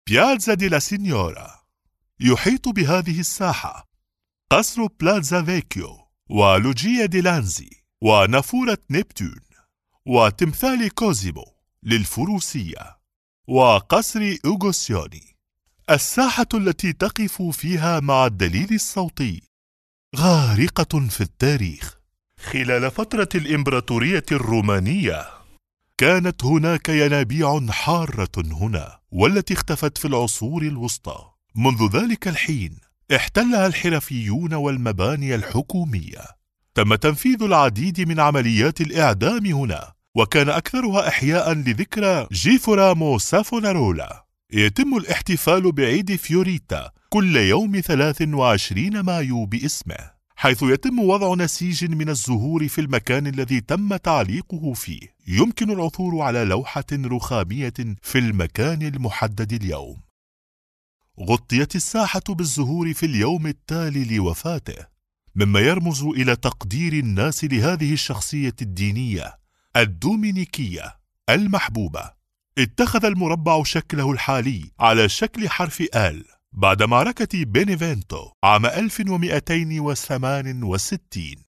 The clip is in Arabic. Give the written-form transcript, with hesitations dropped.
بيازا دي لا سينيورا. يحيط بهذه الساحة قصر بلازا فيكيو، ولوجيا دي لانزي، ونافورة نبتون، وتمثال كوزيمو للفروسية، وقصر أوغوسيوني. الساحة التي تقف فيها مع الدليل الصوتي غارقة في التاريخ. خلال فترة الإمبراطورية الرومانية كانت هناك ينابيع حارة هنا، والتي اختفت في العصور الوسطى. منذ ذلك الحين احتلها الحرفيون والمباني الحكومية. تم تنفيذ العديد من عمليات الإعدام هنا، وكان أكثرها إحياء لذكرى جيفورامو سافونارولا. يتم الاحتفال بعيد فيوريتا كل يوم 23 مايو باسمه، حيث يتم وضع نسيج من الزهور في المكان الذي تم تعليقه فيه. يمكن العثور على لوحة رخامية في المكان المحدد اليوم. غطيت الساحة بالزهور في اليوم التالي لوفاته، مما يرمز إلى تقدير الناس لهذه الشخصية الدينية الدومينيكية المحبوبة. اتخذ المربع شكله الحالي على شكل حرف آل بعد معركة بينيفينتو عام 1268.